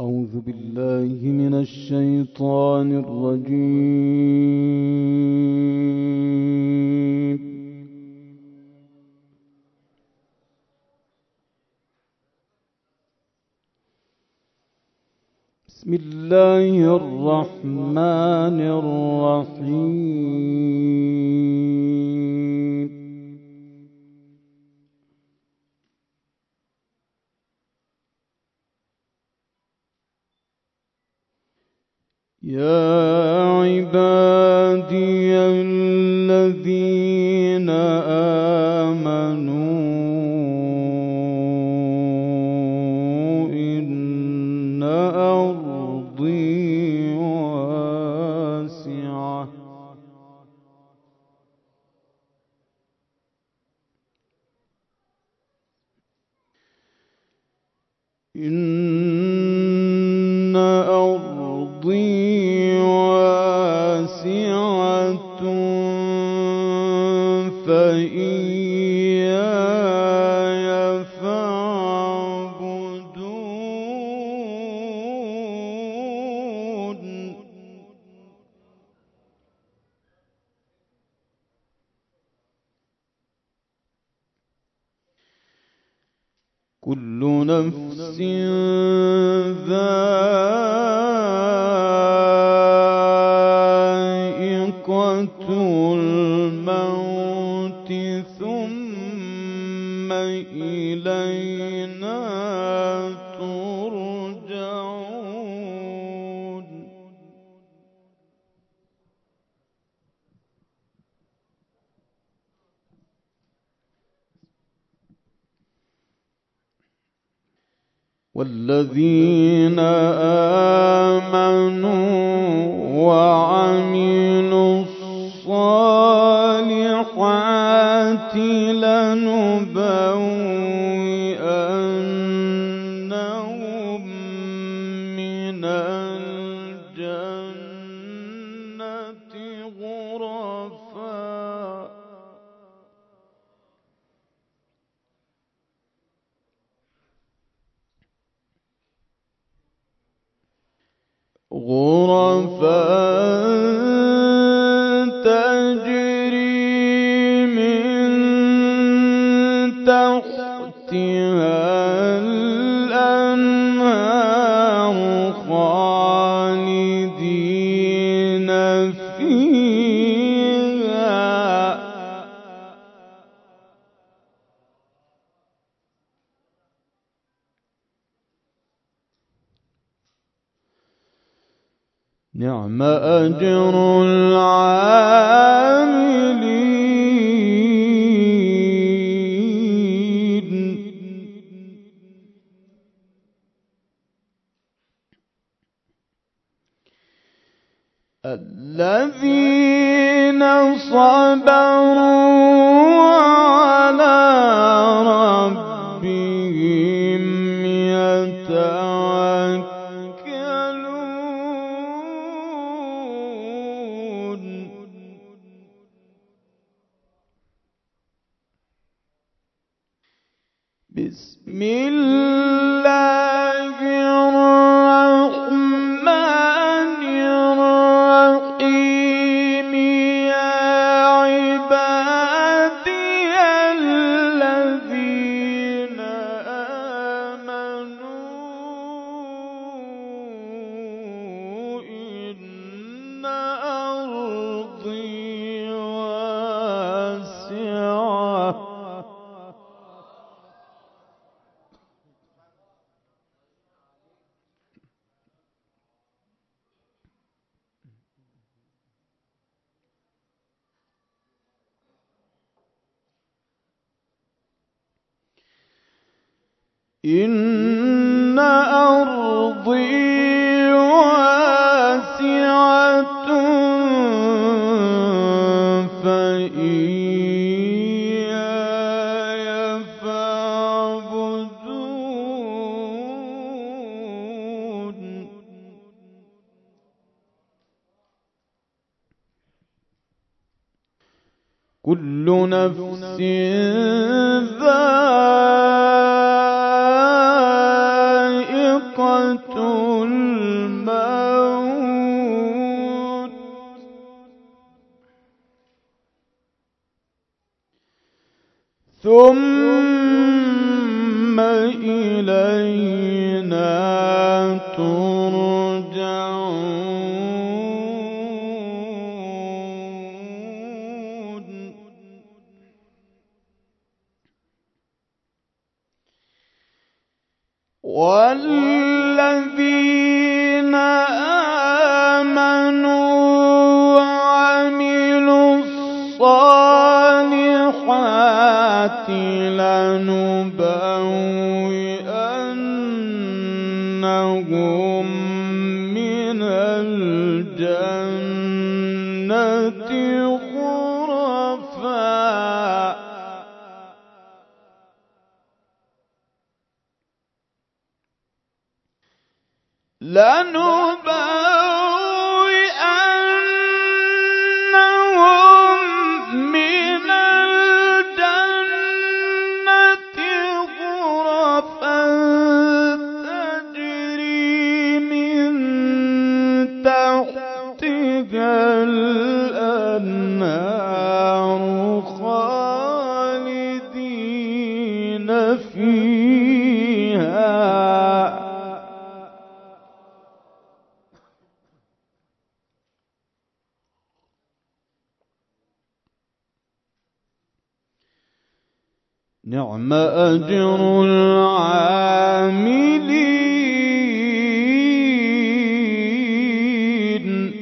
أعوذ بالله من الشيطان الرجيم. بسم الله الرحمن الرحيم. يا عبادي الذين آمنوا إن أرضي واسعة إن أرضي واسعة فإياي فاعبدون. كل نفس ذائقة الموت ثم إلينا ترجعون. والذين آمنوا وعملوا الصالحات لنبوئنهم من الجنة غرفا تجري من تحتها الأنهار خالدين فيها. نعم أجر العاملين. الذين صبروا على ربهم يتوكلون. بسم الله الرحمن الرحيم. يا عبادي الذين آمنوا إن أرضي واسعة إن أرضي واسعة فإياي فاعبدون. كل نفس ذائقة الموت ثم إلينا ترجعون والذين آمنوا وعملوا الصالحات لنبوئنهم من الجنة غرفا تجري من تحتها الأنهار خالدين فيها نعم أجر العاملين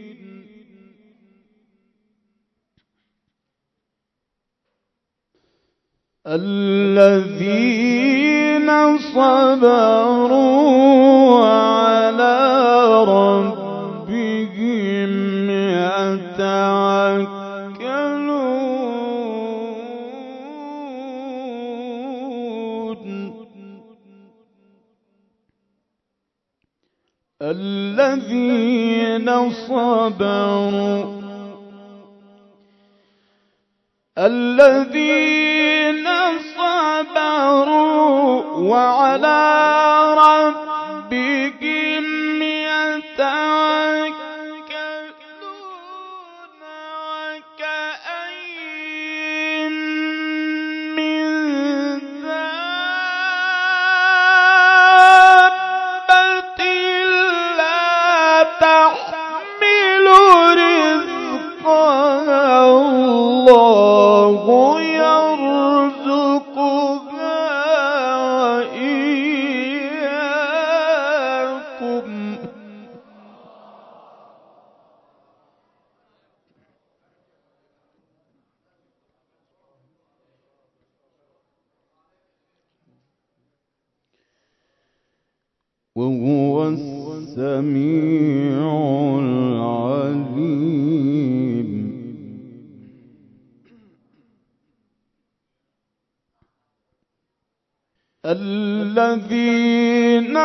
الذين صبروا وعلى ربهم يتوكلون الذين صبروا وعلى ربهم يتوكلون وكأين من دابة لا تحمل رزقها الله يرزقها وإياكم وهو السميع العليم الذين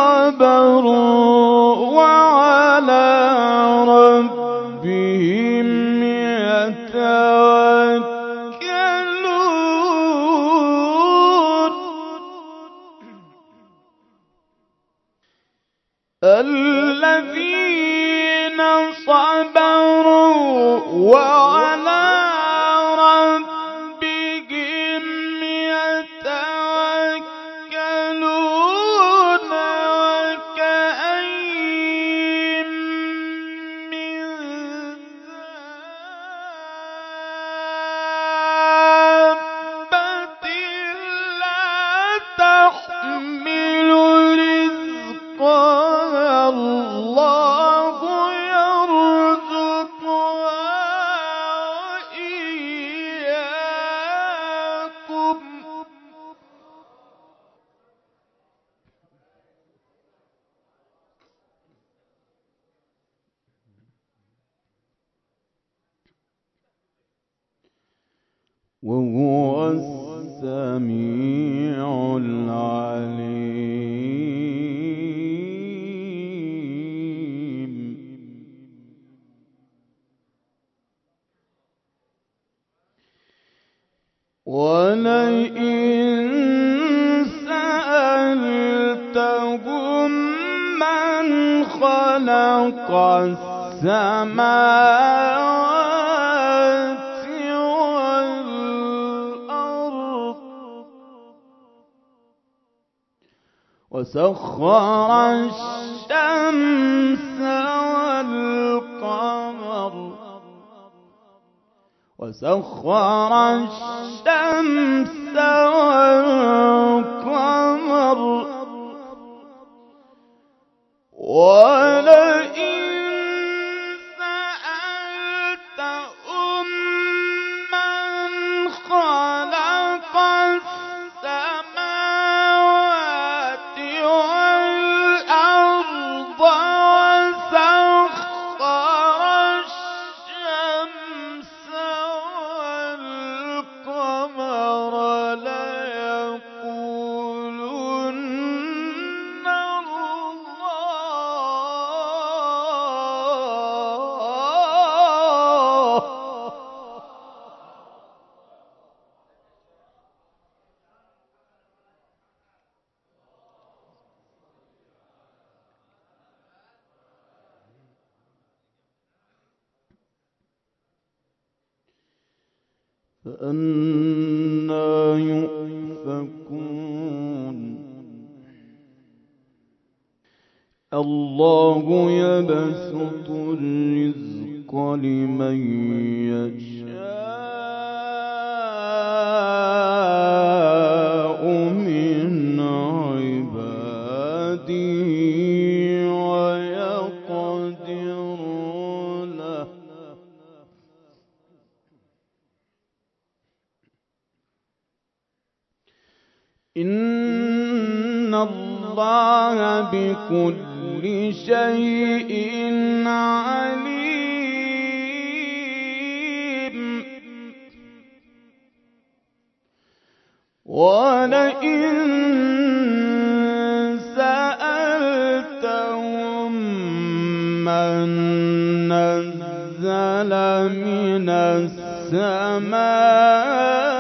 صبروا وعلى ربهم يتوكلون الذين صبروا وعلى ربهم يتوكلون وكأين من دابة لا تحمل رزقها الله يرزقها وإياكم وهو السميع العليم ولئن سألتهم من خلق السماوات والأرض وسخر الشمس والقمر ولئن سألتهم من خلق السماوات والأرض وسخر الشمس والقمر ليقولن الله. فأنى يؤفكون. الله يبسط الرزق لمن يشاء من عباده ويقدر له إن الله بكل شيء عليم. ولئن سألتهم من نزل من السماء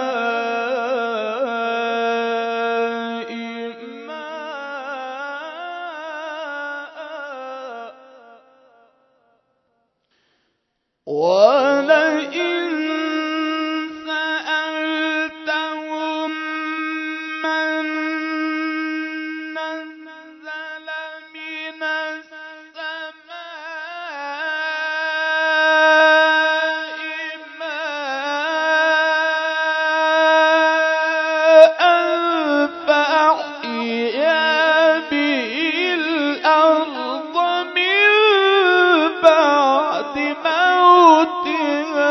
ولئن سألتهم من نزل من السماء ماء فأحيا به الأرض من بعد موتها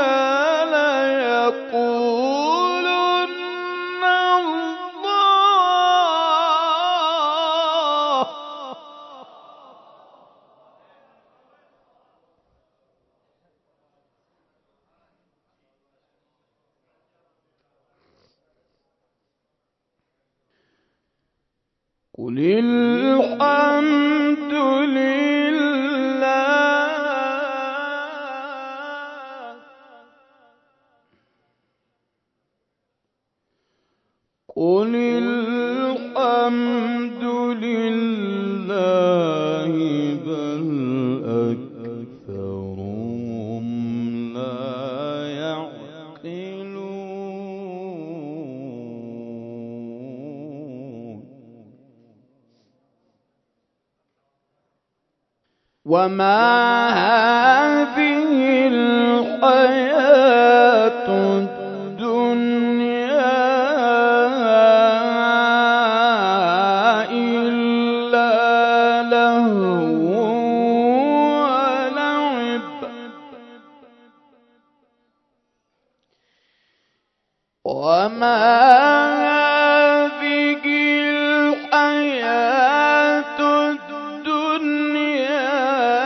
ليقولن الله. قل الحمد لله قل الحمد لله بل أكثرهم لا يعقلون. وما هذه الحياة الدنيا إلا لهو ولعب وما هذه الحياة الدنيا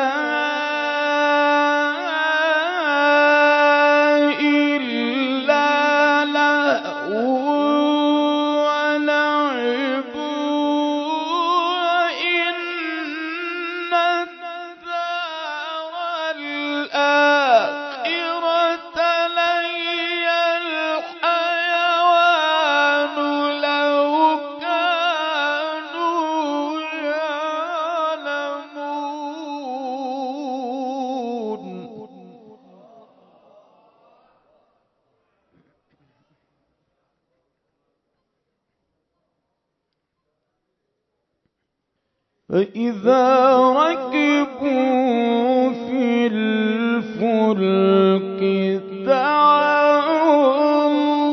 إلا لهو ولعب وإن الدار الآخرة لهي الحيوان. فإذا ركبوا في الفلك دعوا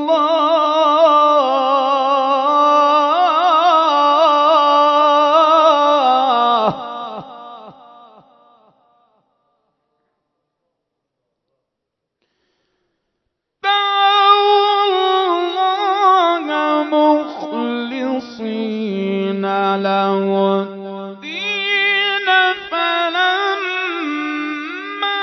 الله مخلصين له الدين فلما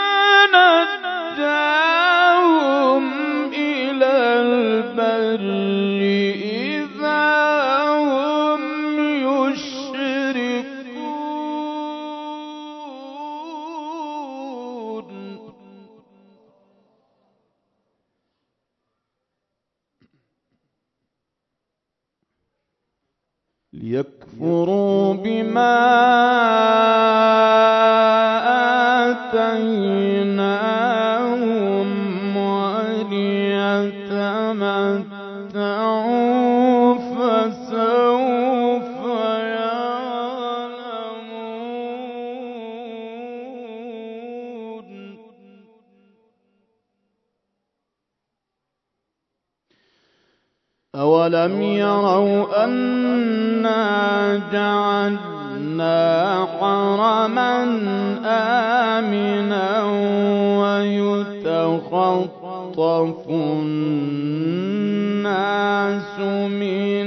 نجاهم إلى البر إذا هم يشركون ليكفروا بما آتيناهم وليتمتعوا فسوف يعلمون أولم يروا أنا جعلنا حرما آمنا ويتخطف الناس من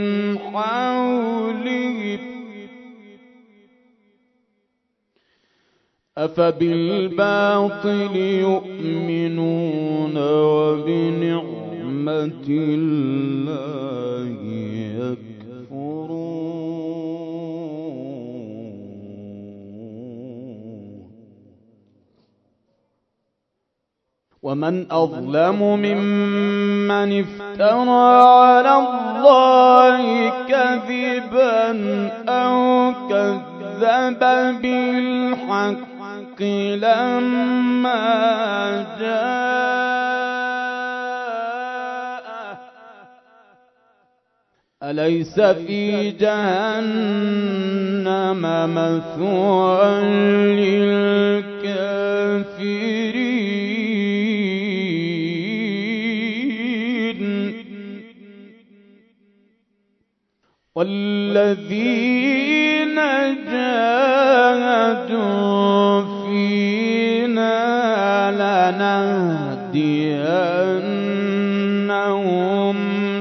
حولهم أفبالباطل يؤمنون وبنعمة الله يكفرون ومن أظلم ممن افترى على الله كذبا أو كذب بالحق لما جاءه أليس في جهنم مثوى للكافرين والذين جاهدوا فينا لنهدينهم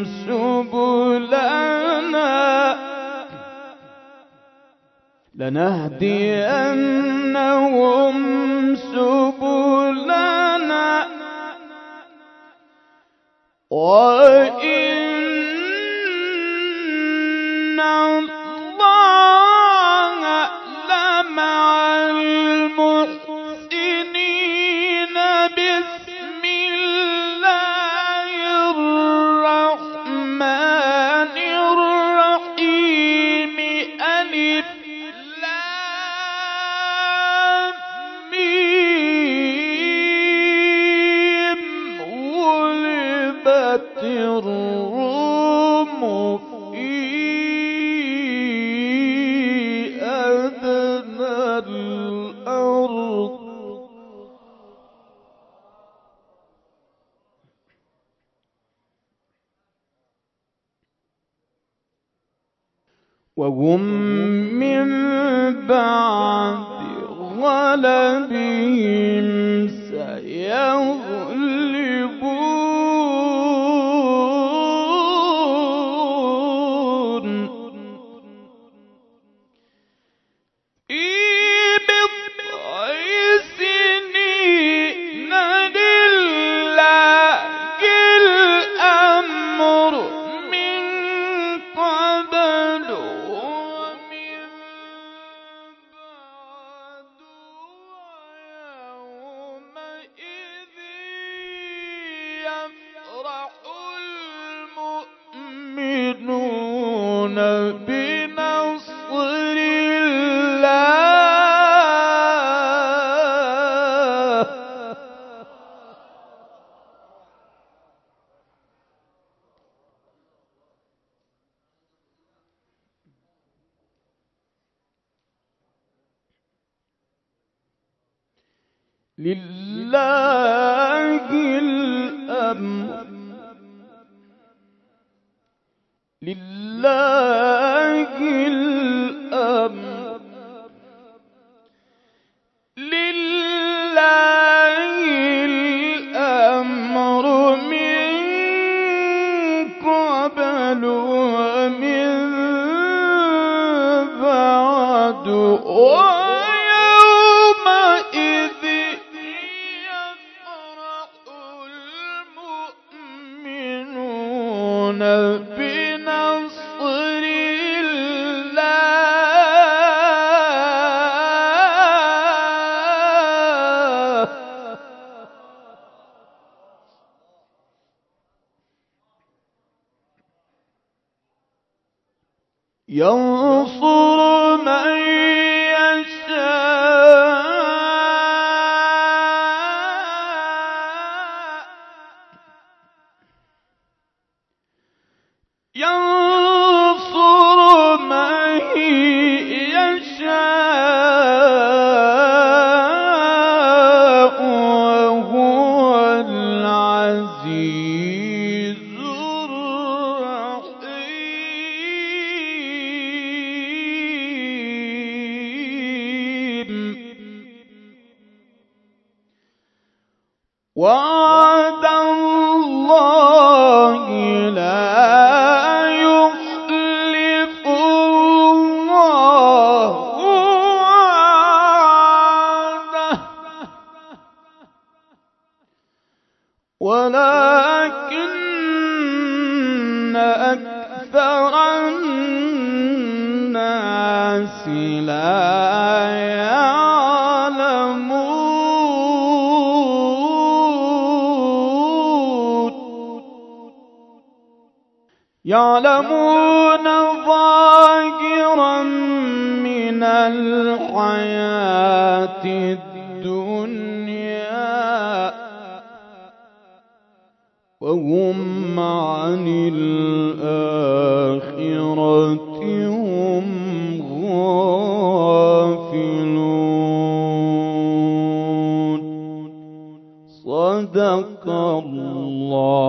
سبلنا وإن الله لمع المحسنين بسم الله الرحمن الرحيم ألف لام ميم غلبت الروم في أدنى الأرض وهم من بعد غلبهم سيغلبون في بضع سنين لله الأمر من قبل ومن بعد ويومئذ لله الأمر لله الأمر لله الأمر من قبل ومن بعد ويومئذ يفرح المؤمنون بنصر الله ينصر من ينصر من يشاء وهو العزيز الرحيم وعد الله لا يخلف الله وعده ولكن أكثر الناس لا يعلمون ظاهرا من الحياة الدنيا وهم عن الآخرة هم غافلون. صدق الله